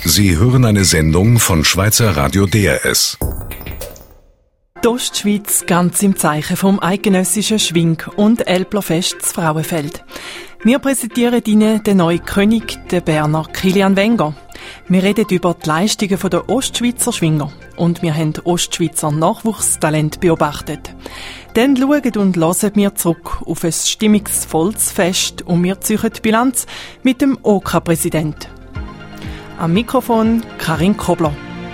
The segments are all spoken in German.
Sie hören eine Sendung von Schweizer Radio DRS. Die Ostschweiz ganz im Zeichen vom eidgenössischen Schwing- und Älplerfest zu Frauenfeld. Wir präsentieren Ihnen den neuen König, den Berner Kilian Wenger. Wir reden über die Leistungen der Ostschweizer Schwinger und wir haben Ostschweizer Nachwuchstalent beobachtet. Dann schauen und hören wir zurück auf ein stimmungsvolles Fest und wir ziehen die Bilanz mit dem OK-Präsident. Am Mikrofon Karin Kobler.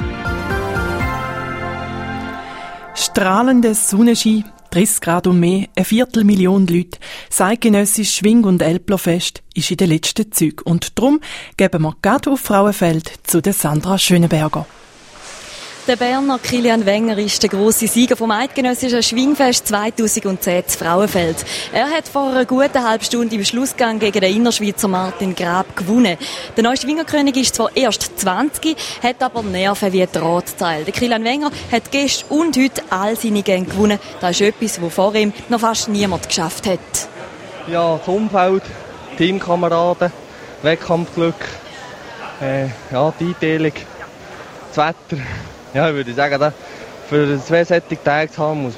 Strahlender Sonnenschein, 30 Grad und mehr, 250.000 Leute. Das eidgenössische Schwing- und Älplerfest ist in den letzten Zügen. Und darum geben wir gerade auf Frauenfeld zu der Sandra Schönenberger. Der Berner Kilian Wenger ist der grosse Sieger vom eidgenössischen Schwingfest 2010 zu Frauenfeld. Er hat vor einer guten halben Stunde im Schlussgang gegen den Innerschweizer Martin Grab gewonnen. Der neue Schwingerkönig ist zwar erst 20, hat aber Nerven wie Drahtseil. Der Kilian Wenger hat gestern und heute all seine Gänge gewonnen. Das ist etwas, was vor ihm noch fast niemand geschafft hat. Ja, das Umfeld, Teamkameraden, Wettkampfglück, die Einteilung, das Wetter. Ja, ich würde sagen, für 2 solche Tage zu haben,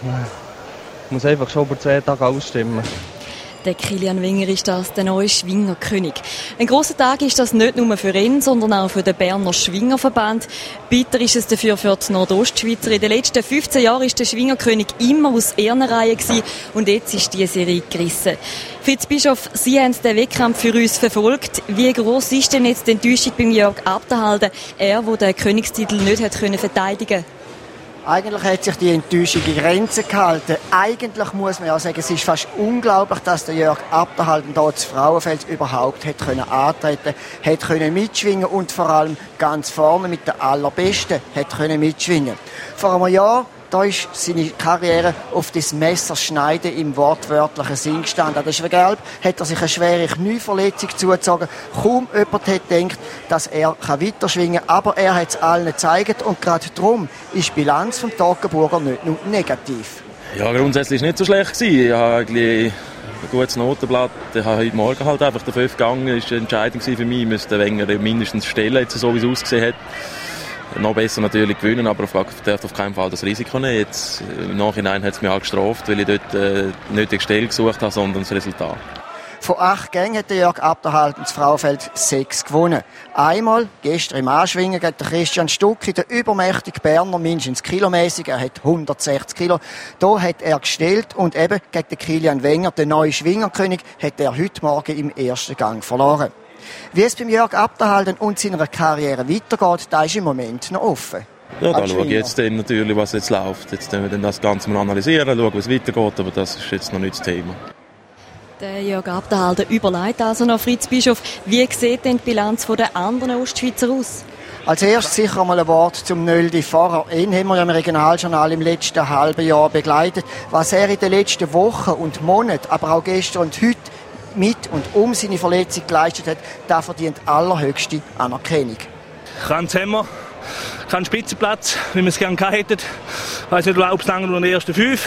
muss einfach schon über 2 Tage ausstimmen. Der Kilian Wenger ist das, der neue Schwingerkönig. Ein grosser Tag ist das nicht nur für ihn, sondern auch für den Berner Schwingerverband. Bitter ist es dafür für die Nordostschweizer. In den letzten 15 Jahren war der Schwingerkönig immer aus Ehrenreihe und jetzt ist diese Serie gerissen. Fritz Bischof, Sie haben den Wettkampf für uns verfolgt. Wie gross ist denn jetzt die Enttäuschung beim Jörg Abderhalden? Er, der den Königstitel nicht verteidigen konnte. Eigentlich hat sich die Enttäuschung in Grenzen gehalten. Eigentlich muss man ja sagen, es ist fast unglaublich, dass der Jörg Abderhalden hier zu Frauenfeld überhaupt antreten konnte, mitschwingen und vor allem ganz vorne mit den Allerbesten mitschwingen. Vor einem Jahr, da ist seine Karriere auf das Messerschneiden im wortwörtlichen Sinn gestanden. An der Schwegelb hat er sich eine schwere Knieverletzung zugezogen. Kaum jemand hat gedacht, dass er weiterschwingen kann, aber er hat es allen gezeigt und gerade darum ist die Bilanz vom Toggenburger nicht nur negativ. Ja, grundsätzlich war es nicht so schlecht. Ich habe eigentlich ein gutes Notenblatt. Ich habe heute Morgen halt einfach den 5 gegangen. Das war eine Entscheidung für mich. Ich müsste Wenger mindestens stellen, jetzt so wie es ausgesehen hat. Noch besser natürlich gewinnen, aber ich darf auf keinen Fall das Risiko nehmen. Jetzt, im Nachhinein hat es mich auch gestraft, weil ich dort nicht die Stelle gesucht habe, sondern das Resultat. Von 8 Gängen hat Jörg Abderhalden das Frauenfeld 6 gewonnen. Einmal, gestern im Anschwingen gegen Christian Stucki, der übermächtige Berner, mindestens kilomäßig, er hat 160 Kilo. Da hat er gestellt und eben gegen den Kilian Wenger, den neuen Schwingerkönig, hat er heute Morgen im ersten Gang verloren. Wie es beim Jörg Abderhalden und seiner Karriere weitergeht, das ist im Moment noch offen. Ja, da schaue ich jetzt dann natürlich, was jetzt läuft. Jetzt werden wir dann das Ganze mal analysieren, schauen, wie es weitergeht, aber das ist jetzt noch nicht das Thema. Der Jörg Abderhalden überlegt also noch Fritz Bischof. Wie sieht denn die Bilanz der anderen Ostschweizer aus? Als erstes sicher mal ein Wort zum Nöldi Pfarrer. Ihn haben wir ja im Regionaljournal im letzten halben Jahr begleitet. Was er in den letzten Wochen und Monaten, aber auch gestern und heute mit und um seine Verletzung geleistet hat, das verdient allerhöchste Anerkennung. Kein Hammer, kein Spitzenplatz, wie wir es gerne gehabt hätten. Ich weiss nicht, ob es lange nur in den ersten 5,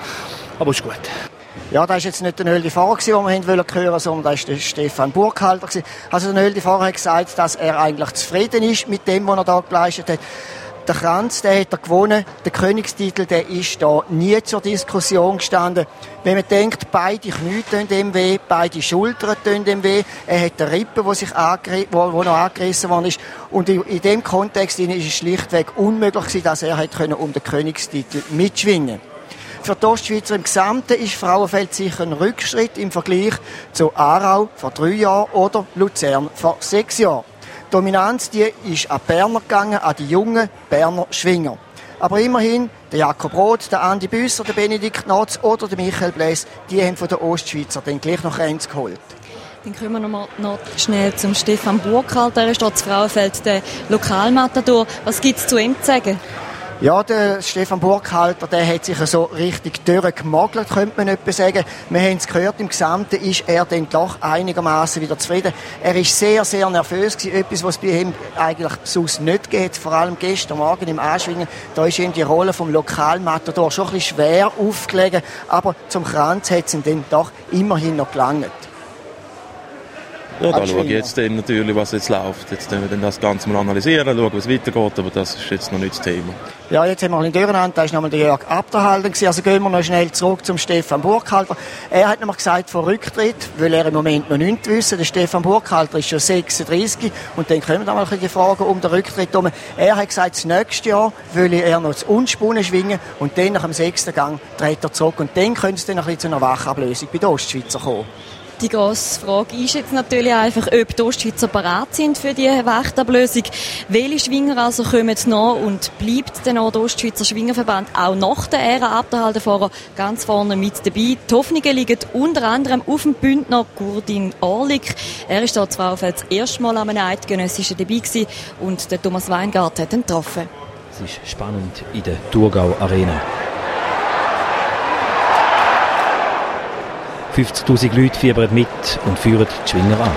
aber ist gut. Ja, das war jetzt nicht der Nöldi Pfarrer, den wir hören wollten, sondern das war der Stefan Burkhalter. Also der Nöldi Pfarrer hat gesagt, dass er eigentlich zufrieden ist mit dem, was er da geleistet hat. Der Kranz, den hat er gewonnen. Der Königstitel, der ist da nie zur Diskussion gestanden. Wenn man denkt, beide Knie tun ihm weh, beide Schultern tun ihm weh, er hat eine Rippe, die noch angerissen worden ist. Und in dem Kontext ist es schlichtweg unmöglich gewesen, dass er um den Königstitel mitschwingen konnte. Für die Ostschweizer im Gesamten ist Frauenfeld sicher ein Rückschritt im Vergleich zu Aarau vor 3 Jahren oder Luzern vor 6 Jahren. Die Dominanz die ist an die Berner gegangen, an die jungen Berner Schwinger. Aber immerhin, der Jakob Roth, der Andi Büsser, der Benedikt Notz oder der Michael Bläs, die haben von den Ostschweizer dann gleich noch eins geholt. Dann kommen wir noch schnell zum Stefan Burkhalter. Er ist dort zu Frauenfeld, der Lokalmatador. Was gibt es zu ihm zu sagen? Ja, der Stefan Burkhalter, der hat sich so richtig durchgemogelt, könnte man etwa sagen. Wir haben es gehört, im Gesamten ist er dann doch einigermaßen wieder zufrieden. Er ist sehr, sehr nervös gewesen, etwas, was bei ihm eigentlich sonst nicht geht. Vor allem gestern Morgen im Anschwingen, da ist ihm die Rolle vom Lokalmatador schon ein bisschen schwer aufgelegen, aber zum Kranz hat es ihm dann doch immerhin noch gelangt. Ja, da schaue ich jetzt dann natürlich, was jetzt läuft. Jetzt können wir dann das Ganze mal analysieren, schauen, was weitergeht, aber das ist jetzt noch nicht das Thema. Ja, jetzt haben wir in Durcheinander, da war nochmal der Jörg Abderhalter gewesen. Also gehen wir noch schnell zurück zum Stefan Burkhalter. Er hat nochmal gesagt, vor Rücktritt, weil er im Moment noch nichts wissen. Der Stefan Burkhalter ist schon 36 und dann kommen da mal die Fragen um den Rücktritt herum. Er hat gesagt, das nächste Jahr will er noch das Unspunnen schwingen und dann nach dem 6. Gang dreht er zurück und dann könnte es dann ein bisschen zu einer Wachablösung bei den Ostschweizer kommen. Die grosse Frage ist jetzt natürlich einfach, ob die Ostschweizer bereit sind für die Wachtablösung. Welche Schwinger also kommen noch und bleibt der Nordostschweizer Schwingerverband auch nach der Ära Abderhalter ganz vorne mit dabei? Die Hoffnungen liegen unter anderem auf dem Bündner Gurdin Orlik. Er ist dort zwar das erste Mal an einem Eidgenössischen dabei gewesen und der Thomas Weingart hat ihn getroffen. Es ist spannend in der Thurgau Arena. 50'000 Leute fiebern mit und führen die Schwinger an.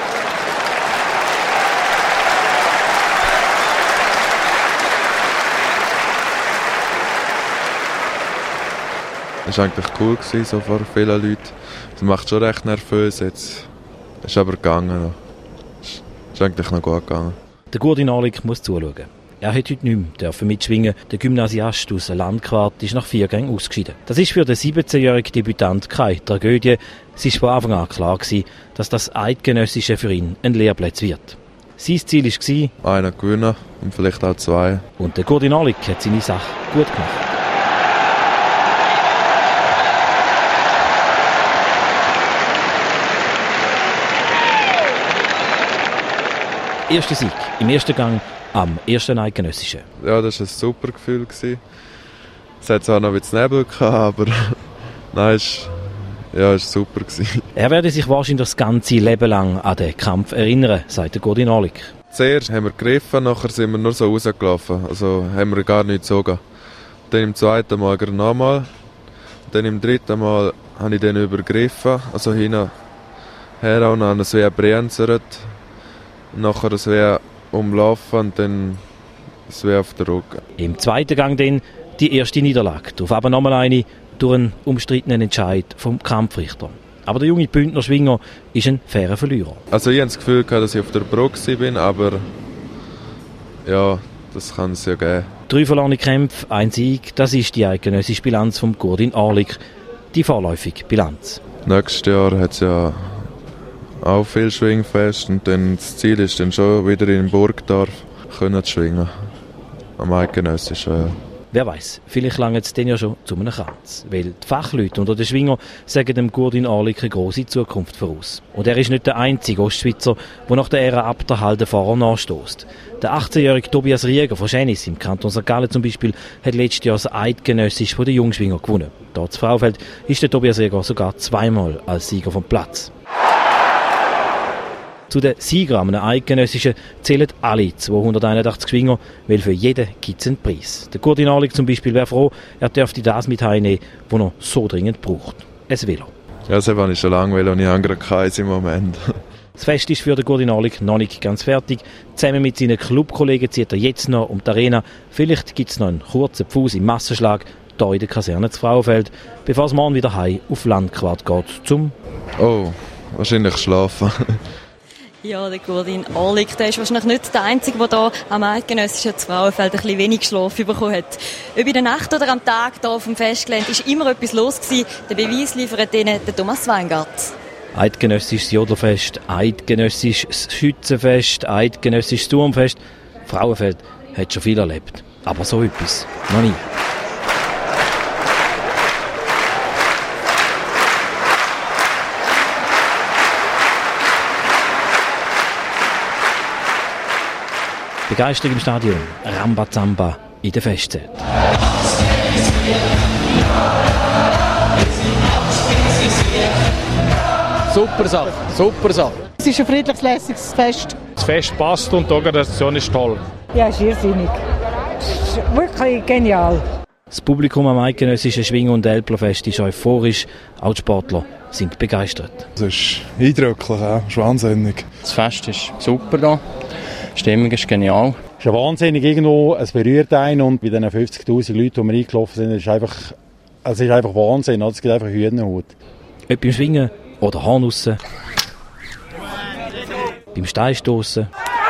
Es war eigentlich cool, so vor vielen Leuten. Das macht schon recht nervös jetzt. Es ist aber gegangen. Es ist eigentlich noch gut gegangen. Der Gurdin Orlik muss zuschauen. Er hat heute nicht mehr mitschwingen. Der Gymnasiast aus Landquart ist nach 4 Gängen ausgeschieden. Das ist für den 17-jährigen Debütant keine Tragödie. Es war von Anfang an klar, dass das Eidgenössische für ihn ein Lehrplatz wird. Sein Ziel war, einen gewinnen und vielleicht auch 2. Und der Gurdin Orlik hat seine Sache gut gemacht. Erster Sieg im ersten Gang am ersten Eidgenössischen. Ja, das war ein super Gefühl. Es hat zwar noch ein bisschen Nebel gehabt, aber nein, es war super. Er werde sich wahrscheinlich das ganze Leben lang an den Kampf erinnern, sagt der Gurdin Orlik. Zuerst haben wir gegriffen, nachher sind wir nur so rausgelaufen. Also haben wir gar nichts gezogen. Dann im zweiten Mal nochmal. Dann im dritten Mal habe ich den übergriffen, also hinten her und dann es wie brenzert. Nachher das wäre umlaufen und dann das wäre auf der Rücken. Im zweiten Gang dann die erste Niederlage. Darauf aber nochmal eine durch einen umstrittenen Entscheid vom Kampfrichter. Aber der junge Bündner Schwinger ist ein fairer Verlierer. Also ich habe das Gefühl, dass ich auf der Brücke bin, aber ja, das kann es ja geben. 3 verlorene Kämpfe, 1 Sieg, das ist die eidgenössische Bilanz vom Gurdin Orlik, die vorläufige Bilanz. Nächstes Jahr hat es ja auch viel Schwingfest und dann das Ziel ist dann schon wieder in Burgdorf können zu schwingen. Am Eidgenössischen. Ja. Wer weiß, vielleicht langt es dann ja schon zu einem Kranz. Weil die Fachleute unter den Schwinger sagen dem Gurdin Orlik eine grosse Zukunft voraus. Und er ist nicht der einzige Ostschweizer, der nach der Ära Abderhalter Fahrer nachstößt. Der 18-jährige Tobias Rieger von Schenis im Kanton St. Gallen zum Beispiel hat letztes Jahr das Eidgenössisch von den Jungschwinger gewonnen. Dort zu Fraufeld ist der Tobias Rieger sogar 2-mal als Sieger vom Platz. Zu den Siegern am Eidgenössischen zählen alle 281 Schwinger, weil für jeden gibt es einen Preis. Der Gurdin Orlik zum Beispiel wäre froh, er dürfte das mit heimnehmen, was er so dringend braucht. Ein Velo. Ja, das habe ich schon lange und ich habe gerade keins im Moment. Das Fest ist für den Gurdin Orlik noch nicht ganz fertig. Zusammen mit seinen Clubkollegen zieht er jetzt noch um die Arena. Vielleicht gibt es noch einen kurzen Pfuß im Massenschlag hier in der Kaserne zu Frauenfeld, bevor es morgen wieder heim auf Landquart geht zum... Oh, wahrscheinlich schlafen. Ja, der Gurdin Orlik, der ist wahrscheinlich nicht der Einzige, der hier am Eidgenössischen Frauenfeld ein bisschen wenig Schlaf bekommen hat. Ob in der Nacht oder am Tag hier auf dem Festgelände ist immer etwas los gewesen. Den Beweis liefert Ihnen der Thomas Weingart. Eidgenössisches Jodelfest, Eidgenössisches Schützenfest, Eidgenössisches Turmfest. Frauenfeld hat schon viel erlebt, aber so etwas noch nie. Begeisterung im Stadion, Rambazamba in der Festzelt. Super Sache, super Sache. Es ist ein friedliches, lässiges Fest. Das Fest passt und die Organisation ist toll. Ja, es ist irrsinnig. Es ist wirklich genial. Das Publikum am Eidgenössischen Schwing- und Älplerfest ist euphorisch. Auch die Sportler sind begeistert. Es ist eindrücklich, es ist wahnsinnig. Das Fest ist super hier. Die Stimmung ist genial. Es ist wahnsinnig irgendwo, es berührt einen und bei den 50'000 Leuten, die wir eingelaufen sind, es ist einfach Wahnsinn, es gibt einfach Hühnerhaut. Ob beim Schwingen oder Hornussen. beim Steinstossen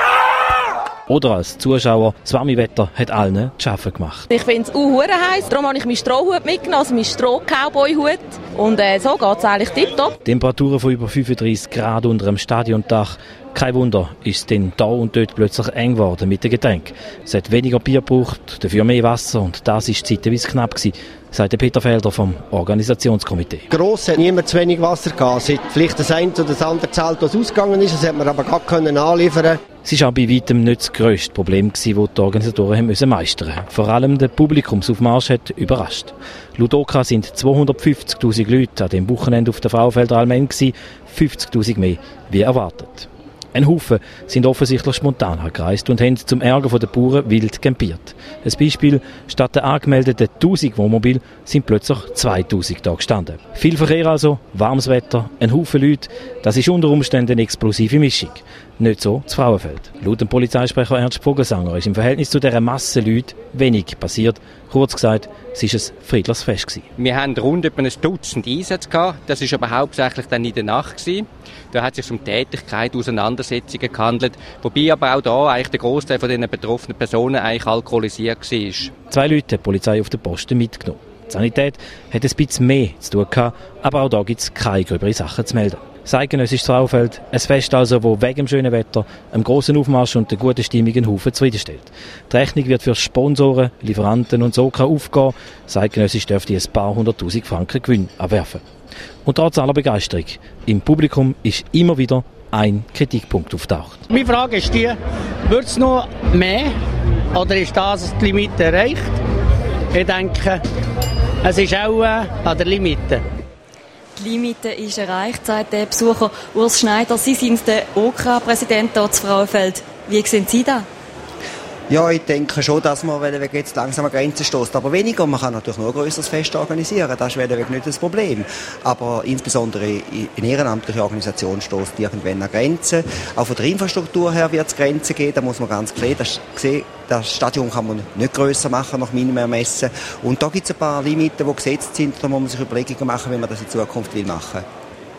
oder als Zuschauer. Das warme Wetter hat allen zu schaffen gemacht. Ich finde es heiß, darum habe ich meinen Strohhut mitgenommen, also meinen Stroh-Cowboy-Hut. Und so geht es eigentlich tipptopp. Temperaturen von über 35 Grad unter dem Stadiondach. Kein Wunder, ist es denn da und dort plötzlich eng geworden mit den Getränken. Es hat weniger Bier gebraucht, dafür mehr Wasser und das war zeitweise knapp gewesen, sagt Peter Felder vom Organisationskomitee. Gross hat niemand zu wenig Wasser gehabt. Es hat vielleicht das eine oder das andere Zelt, das ausgegangen ist, das hat man aber gar anliefern. Es war auch bei weitem nicht das grösste Problem, das die Organisatoren meistern mussten. Vor allem der Publikumsaufmarsch hat überrascht. Laut OKA sind 250'000 Leute an dem Wochenende auf der Frauenfelder Allmend gewesen, 50'000 mehr wie erwartet. Ein Haufen sind offensichtlich spontan angereist und haben zum Ärger der Bauern wild campiert. Ein Beispiel, statt der angemeldeten 1000 Wohnmobile sind plötzlich 2000 da gestanden. Viel Verkehr also, warmes Wetter, ein Haufen Leute, das ist unter Umständen eine explosive Mischung. Nicht so das Frauenfeld. Laut dem Polizeisprecher Ernst Vogelsanger ist im Verhältnis zu dieser Masse Leute wenig passiert. Kurz gesagt, es war ein friedliches Fest gewesen. Wir hatten rund etwa ein Dutzend Einsätze gehabt. Das war aber hauptsächlich dann in der Nacht gewesen. Da hat es sich um Tätigkeit, Auseinandersetzungen gehandelt. Wobei aber auch da eigentlich der Großteil von den betroffenen Personen eigentlich alkoholisiert war. 2 Leute hat die Polizei auf den Posten mitgenommen. Die Sanität hat ein bisschen mehr zu tun gehabt, aber auch da gibt es keine gröbere Sachen zu melden. Das eidgenössische Frauenfeld, ein Fest also, das wegen dem schönen Wetter, einem grossen Aufmarsch und der guten Stimmung einen Haufen zufriedenstellt. Die Rechnung wird für Sponsoren, Lieferanten und so aufgehen. Das eidgenössisch dürfte ein paar 100'000 Franken Gewinn abwerfen. Und trotz aller Begeisterung, im Publikum ist immer wieder ein Kritikpunkt auftaucht. Meine Frage ist die, wird es noch mehr oder ist das die Limite erreicht? Ich denke, es ist auch an der Limite. Die Limite ist erreicht, sagt der Besucher Urs Schneider. Sie sind der OKRA-Präsident hier zu Frauenfeld. Wie sehen Sie das? Ja, ich denke schon, dass man jetzt langsam an Grenzen stößt. Aber weniger. Man kann natürlich nur ein grösseres Fest organisieren. Das ist nicht das Problem. Aber insbesondere eine ehrenamtliche Organisation stößt irgendwann an Grenzen. Auch von der Infrastruktur her wird es Grenzen geben. Da muss man ganz klar sehen. Das Stadion kann man nicht grösser machen, nach meinem Ermessen. Und da gibt es ein paar Limiten, die gesetzt sind. Da muss man sich Überlegungen machen, wie man das in Zukunft machen will.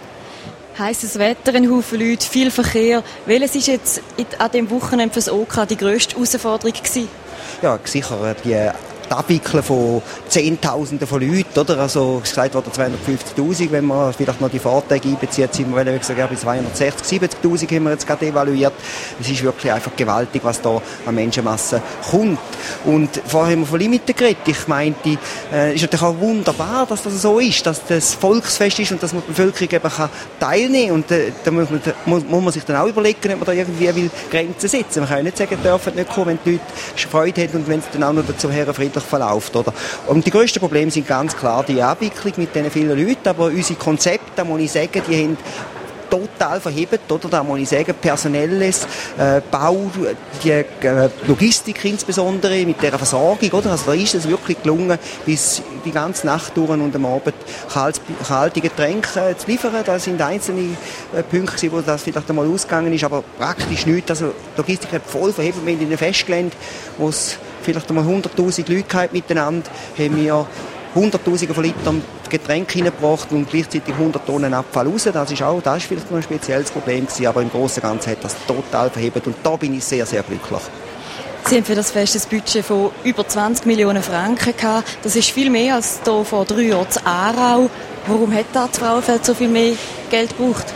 Heisses Wetter, ein Haufen Leute, viel Verkehr. Welches ist jetzt an diesem Wochenende für das OK die grösste Herausforderung gewesen? Ja, sicher die Abwickeln von Zehntausenden von Leuten, oder? Also, es gesagt wurde 250'000, wenn man vielleicht noch die Fahrtage einbezieht, sind wir, wie gesagt, bei 260'000, 70'000 haben wir jetzt gerade evaluiert. Es ist wirklich einfach gewaltig, was da an Menschenmasse kommt. Und vorher haben wir von Limiten geredet. Ich meinte, ist natürlich auch wunderbar, dass das so ist, dass das Volksfest ist und dass man die Bevölkerung eben kann teilnehmen kann. Und da muss man sich dann auch überlegen, ob man da irgendwie Grenzen setzen will. Man kann ja nicht sagen, dürfen nicht kommen, wenn die Leute Freude haben und wenn es dann auch noch dazu friedlich verläuft, oder? Und die grössten Probleme sind ganz klar die Abwicklung mit diesen vielen Leuten, aber unsere Konzepte, da muss ich sagen, die haben total verhebt, oder? Da muss ich sagen, personelles Bau, die Logistik insbesondere, mit dieser Versorgung, oder? Also da ist es wirklich gelungen, bis die ganze Nacht durch und am Abend kalte Getränke zu liefern. Da sind einzelne Punkte, wo das vielleicht einmal ausgegangen ist, aber praktisch nichts. Also die Logistik hat voll verhebt. Wir haben in einem Festgelände, wo es vielleicht einmal 100'000 Leute miteinander, haben wir Hunderttausende von Litern Getränke hineingebracht und gleichzeitig 100 Tonnen Abfall raus. Das ist vielleicht noch ein spezielles Problem gewesen, aber im Großen und Ganzen hat das total verhebt und da bin ich sehr, sehr glücklich. Sie haben für das Fest ein Budget von über 20 Millionen Franken gehabt. Das ist viel mehr als hier vor 3 Jahren in Aarau. Warum hat das Frauenfeld so viel mehr Geld gebraucht?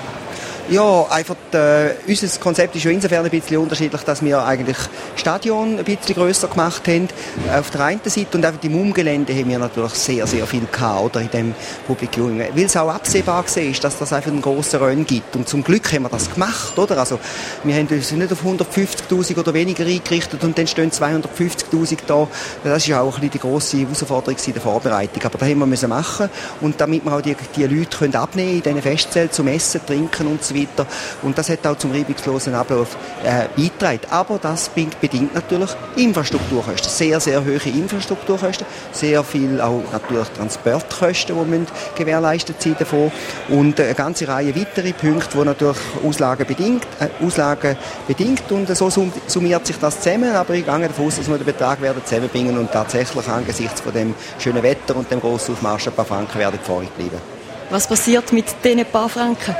Ja, einfach unser Konzept ist ja insofern ein bisschen unterschiedlich, dass wir eigentlich Stadion ein bisschen grösser gemacht haben auf der einen Seite und einfach im Umgelände haben wir natürlich sehr, sehr viel gehabt, oder, in dem Publikum. Weil es auch absehbar war, dass das einfach einen grossen Run gibt. Und zum Glück haben wir das gemacht, oder? Also, wir haben uns nicht auf 150'000 oder weniger eingerichtet und dann stehen 250'000 da. Das ist ja auch ein bisschen die grosse Herausforderung in der Vorbereitung. Aber da haben wir machen und damit wir auch die Leute abnehmen in diesen Festzellen zum Essen, Trinken und so weiter. Und das hat auch zum reibungslosen Ablauf beigetragen. Aber das bedingt natürlich Infrastrukturkosten. Sehr, sehr hohe Infrastrukturkosten. Sehr viel auch natürlich Transportkosten, die müssen gewährleistet sein davon. Und eine ganze Reihe weitere Punkte, die natürlich Auslagen bedingt. Und so summiert sich das zusammen. Aber ich gehe davon aus, dass wir den Betrag werden zusammenbringen und tatsächlich angesichts von dem schönen Wetter und dem grossen Aufmarsch ein paar Franken werden vorig bleiben. Was passiert mit diesen paar Franken?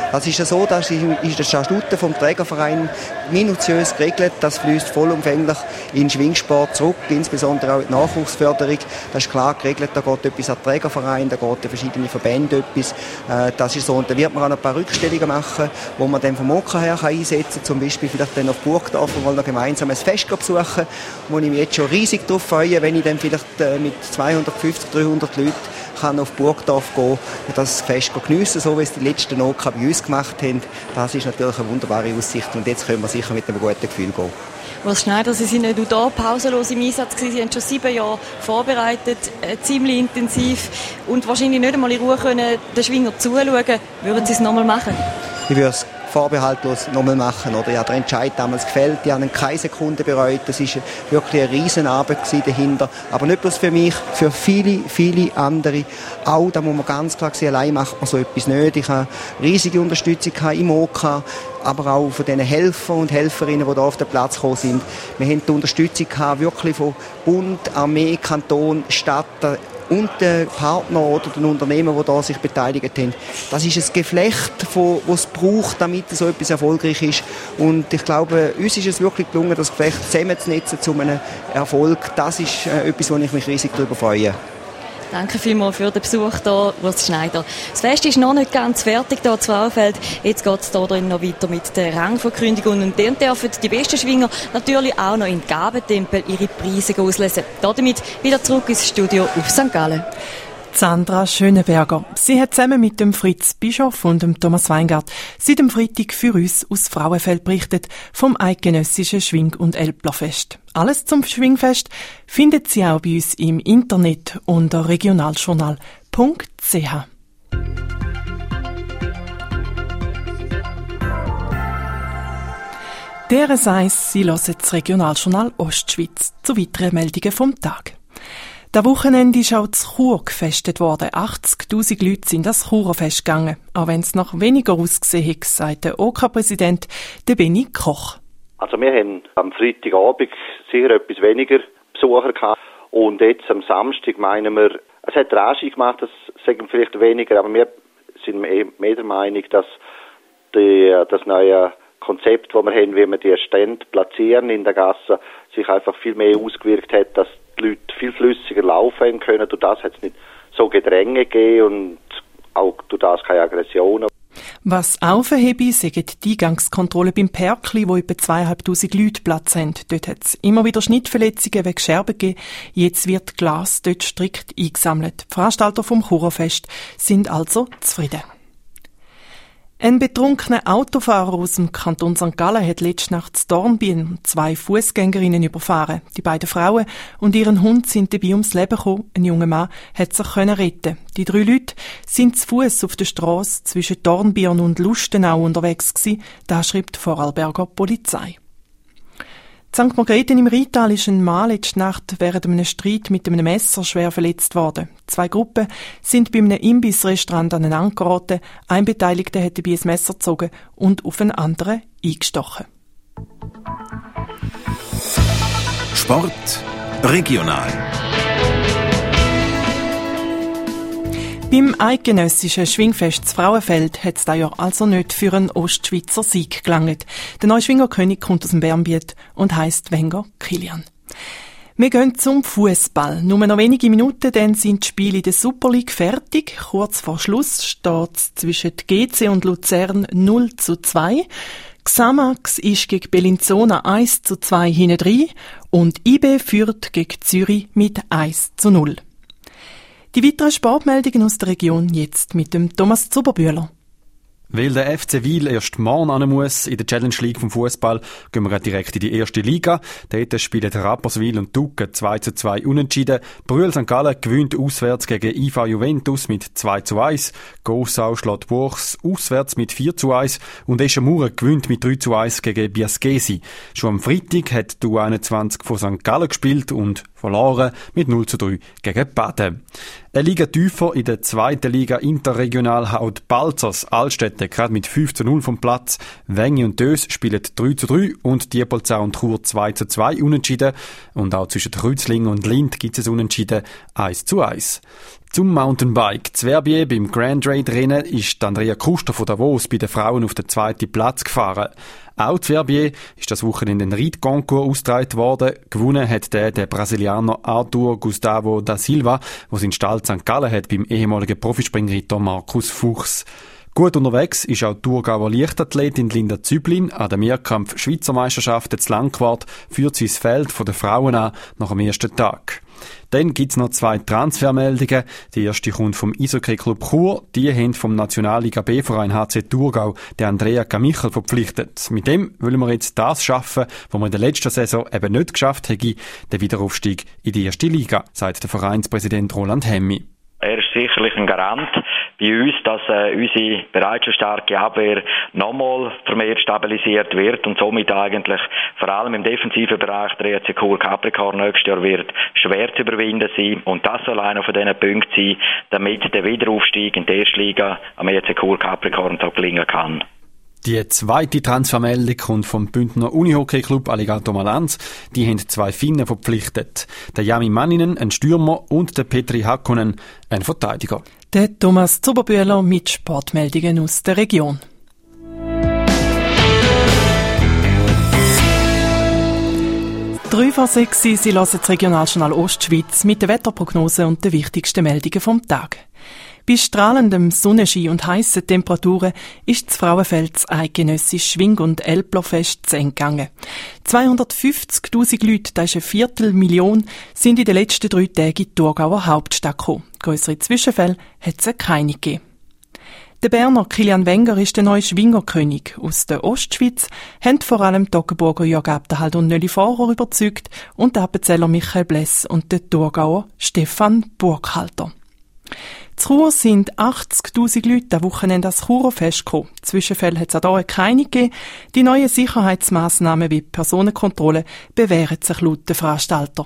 Das ist ja so, das ist in der Statuten vom Trägerverein minutiös geregelt. Das fließt vollumfänglich in den Schwingsport zurück, insbesondere auch in die Nachwuchsförderung. Das ist klar geregelt, da geht etwas an den Trägerverein, da geht an verschiedene Verbände etwas. Das ist so. Und da wird man auch noch ein paar Rückstellungen machen, wo man dann vom OK her einsetzen kann, zum Beispiel vielleicht dann auf Burgdorf, wo wir noch gemeinsam ein Fest besuchen, wo ich mich jetzt schon riesig darauf freue, wenn ich dann vielleicht mit 250, 300 Leuten kann auf Burgdorf gehen und das Fest geniessen, so wie es die letzten OK bei uns gemacht haben. Das ist natürlich eine wunderbare Aussicht und jetzt können wir sicher mit einem guten Gefühl gehen. Urs Schneider, Sie sind nicht nur da pausenlos im Einsatz gewesen, Sie haben schon 7 Jahre vorbereitet, ziemlich intensiv und wahrscheinlich nicht einmal in Ruhe können den Schwinger zuschauen. Würden Sie es nochmal machen? Ich würde es vorbehaltlos nochmal machen. Oder? Ich habe den Entscheid damals gefällt, ich habe ihn keine Sekunde bereut. Das war wirklich eine Riesenarbeit dahinter. Aber nicht bloß für mich, für viele, viele andere. Auch, da muss man ganz klar sehen, allein macht man so etwas nicht. Ich habe riesige Unterstützung im OK, aber auch von den Helfern und Helferinnen, die hier auf den Platz gekommen sind. Wir haben die Unterstützung wirklich von Bund, Armee, Kanton, Stadt und den Partnern oder den Unternehmen, die da sich beteiligt haben. Das ist ein Geflecht, das es braucht, damit so etwas erfolgreich ist. Und ich glaube, uns ist es wirklich gelungen, das Geflecht zusammenzunetzen zu einem Erfolg. Das ist etwas, wo ich mich riesig darüber freue. Danke vielmals für den Besuch hier, Urs Schneider. Das Fest ist noch nicht ganz fertig hier in Frauenfeld. Jetzt geht es hier drin noch weiter mit der Rangverkündigung. Und dann dürfen die besten Schwinger natürlich auch noch in den Gabentempel ihre Preise auslesen. Damit wieder zurück ins Studio auf St. Gallen. Sandra Schöneberger. Sie hat zusammen mit dem Fritz Bischof und dem Thomas Weingart seit dem Freitag für uns aus Frauenfeld berichtet vom eidgenössischen Schwing- und Älplerfest. Alles zum Schwingfest findet Sie auch bei uns im Internet unter regionaljournal.ch. Der Seis, Sie hören das Regionaljournal Ostschweiz zu weiteren Meldungen vom Tag. Das Wochenende ist auch zu Chur gefestet worden. 80'000 Leute sind das Churer Fest gegangen. Auch wenn es noch weniger ausgesehen hat, sagt der OK-Präsident Benny Koch. Also wir haben am Freitagabend sicher etwas weniger Besucher gehabt. Und jetzt am Samstag meinen wir, es hat Rauschung gemacht, das sagen vielleicht weniger, aber wir sind mehr der Meinung, dass das neue Konzept, das wir haben, wie wir die Stände platzieren in der Gasse, sich einfach viel mehr ausgewirkt hat, dass die Leute viel flüssiger laufen können. Durch das hat es nicht so Gedränge gegeben und auch durch das keine Aggressionen. Was aufhebe, sagen die Eingangskontrolle beim Perkli, wo etwa 2'500 Leute Platz haben. Dort hat es immer wieder Schnittverletzungen wegen Scherben gegeben. Jetzt wird Glas dort strikt eingesammelt. Die Veranstalter vom Churerfest sind also zufrieden. Ein betrunkener Autofahrer aus dem Kanton St. Gallen hat letzte Nacht in Dornbirn 2 Fußgängerinnen überfahren. Die beiden Frauen und ihren Hund sind dabei ums Leben gekommen. Ein junger Mann hat sich retten. Die 3 Leute sind zu Fuß auf der Strasse zwischen Dornbirn und Lustenau unterwegs gewesen. Das schreibt die Vorarlberger Polizei. In St. Margrethen im Rheintal ist ein Mann letzte Nacht während einem Streit mit einem Messer schwer verletzt worden. 2 Gruppen sind bei einem Imbissrestaurant aneinander geraten. Ein Beteiligter hat dabei ein Messer gezogen und auf einen anderen eingestochen. Sport regional. Beim eidgenössischen Schwingfest zu Frauenfeld hat es dieses Jahr also nicht für einen Ostschweizer Sieg gelangt. Der neue Schwingerkönig kommt aus dem Bernbiet und heisst Wenger Kilian. Wir gehen zum Fußball. Nur noch wenige Minuten, dann sind die Spiele in der Super League fertig. Kurz vor Schluss steht es zwischen GC und Luzern 0:2. Xamax ist gegen Bellinzona 1:2 hinten und IB führt gegen Zürich mit 1:0. Die weiteren Sportmeldungen aus der Region jetzt mit dem Thomas Zuberbühler. Weil der FC Wil erst morgen ran muss in der Challenge League vom Fußball, gehen wir direkt in die erste Liga. Dort spielen Rapperswil und Tucken 2:2 unentschieden. Brühl St. Gallen gewinnt auswärts gegen IV Juventus mit 2:1. Gossau schlägt Buchs auswärts mit 4:1 und Eschenmauer gewinnt mit 3:1 gegen Biaskesi. Schon am Freitag hat die U21 von St. Gallen gespielt und verloren mit 0:3 gegen Baden. Eine Liga tiefer in der 2. Liga interregional haut Balzers Altstädte gerade mit 5:0 vom Platz. Wengi und Dös spielen 3:3 und Diepolzau und Chur 2:2 unentschieden. Und auch zwischen Kreuzlingen und Lindt gibt es Unentschieden 1:1. Zum Mountainbike. Zwerbier beim Grand Raid Rennen ist Andrea Kuster von Davos bei den Frauen auf den 2. Platz gefahren. Auch Zwerbier ist das Wochenende in den Reitconcours ausgetragen worden. Gewonnen hat der Brasilianer Arthur Gustavo da Silva, der seinen Stall St. Gallen hat beim ehemaligen Profispringritter Markus Fuchs. Gut unterwegs ist auch die Thurgauer Leichtathletin Linda Züblin. An der Mehrkampf Schweizer Meisterschaften zu Langquart führt sie das Feld der Frauen an nach dem ersten Tag. Dann gibt's noch 2 Transfermeldungen. Die erste kommt vom Eishockey-Club Chur. Die haben vom Nationalliga B-Verein HC Thurgau den Andrea Kamichel verpflichtet. Mit dem wollen wir jetzt das schaffen, was wir in der letzten Saison eben nicht geschafft haben, den Wiederaufstieg in die erste Liga, sagt der Vereinspräsident Roland Hemmi. Er ist sicherlich ein Garant bei uns, dass unsere bereits schon starke Abwehr nochmal vermehrt stabilisiert wird und somit eigentlich vor allem im defensiven Bereich der EC Chur Capricorn nächstes Jahr wird schwer zu überwinden sein. Und das soll einer von diesen Punkten sein, damit der Wiederaufstieg in die erste Liga am EC Chur Capricorn so gelingen kann. Die zweite Transfermeldung kommt vom Bündner Unihockey-Club Alligator Malanz. Die haben 2 Finnen verpflichtet. Der Jami Manninen, ein Stürmer, und der Petri Hakkonen, ein Verteidiger. Der Thomas Zuberbühler mit Sportmeldungen aus der Region. Drei vor 6 Uhr, Sie hören das Regionaljournal Ostschweiz mit der Wetterprognose und den wichtigsten Meldungen vom Tag. Bei strahlendem Sonnenschein und heissen Temperaturen ist das Frauenfeld das eidgenössische Schwing- und Elblerfest zu Ende gegangen. 250'000 Leute, das ist 250'000, sind in den letzten 3 Tagen in die Thurgauer Hauptstadt gekommen. Grössere Zwischenfälle hat es keine gegeben. Der Berner Kilian Wenger ist der neue Schwingerkönig. Aus der Ostschweiz haben vor allem die Toggenburger Jörg Abderhalt und Nölli Fahrer überzeugt und der Appenzeller Michael Bless und der Thurgauer Stefan Burkhalter. In Chur sind 80'000 Leute am Wochenende ans Churer Fest gekommen. Zwischenfälle hat es auch hier keine gegeben. Die neuen Sicherheitsmassnahmen wie Personenkontrolle bewähren sich laut den Veranstalter.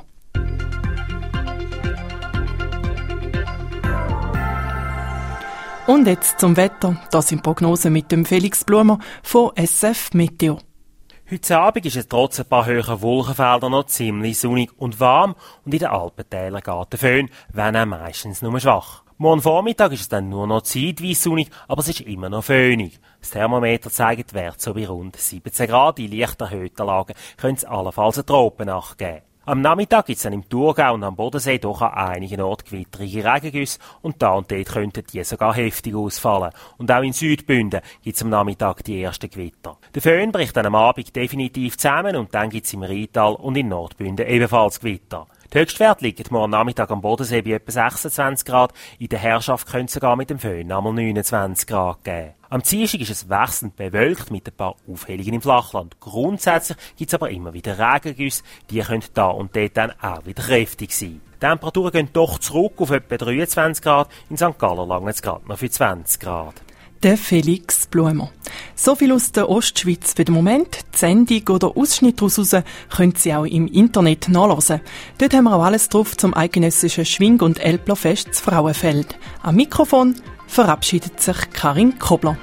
Und jetzt zum Wetter. Das sind Prognosen mit dem Felix Blumer von SF Meteo. Heute Abend ist es trotz ein paar höherer Wolkenfelder noch ziemlich sonnig und warm und in den Alpentälern geht der Föhn, wenn auch meistens nur schwach. Morgen Vormittag ist es dann nur noch zeitweise sonnig, aber es ist immer noch föhnig. Das Thermometer zeigt Wert so bei rund 17 Grad. In leicht erhöhten Lagen könnte es allenfalls eine Tropennacht geben. Am Nachmittag gibt es dann im Thurgau und am Bodensee doch an einigen Orten gewitterige Regengüsse und da und dort könnten die sogar heftig ausfallen. Und auch in Südbünden gibt es am Nachmittag die ersten Gewitter. Der Föhn bricht dann am Abend definitiv zusammen und dann gibt es im Rheintal und in Nordbünden ebenfalls Gewitter. Die Höchstwerte liegen morgen Nachmittag am Bodensee bei etwa 26 Grad. In der Herrschaft könnte es sogar mit dem Föhn einmal 29 Grad geben. Am Dienstag ist es wechselnd bewölkt mit ein paar Aufhellungen im Flachland. Grundsätzlich gibt es aber immer wieder Regengüsse. Die können da und dort dann auch wieder kräftig sein. Die Temperaturen gehen doch zurück auf etwa 23 Grad. In St. Gallen langt es gerade noch für 20 Grad. Der Felix Blumer. So viel aus der Ostschweiz für den Moment. Die Sendung oder Ausschnitt daraus können Sie auch im Internet nachlesen. Dort haben wir auch alles drauf zum eidgenössischen Schwing- und Elblerfest zu Frauenfeld. Am Mikrofon verabschiedet sich Karin Kobler.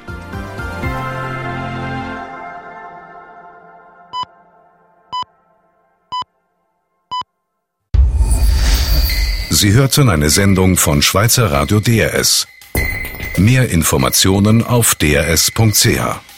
Sie hörten eine Sendung von Schweizer Radio DRS. Mehr Informationen auf drs.ch.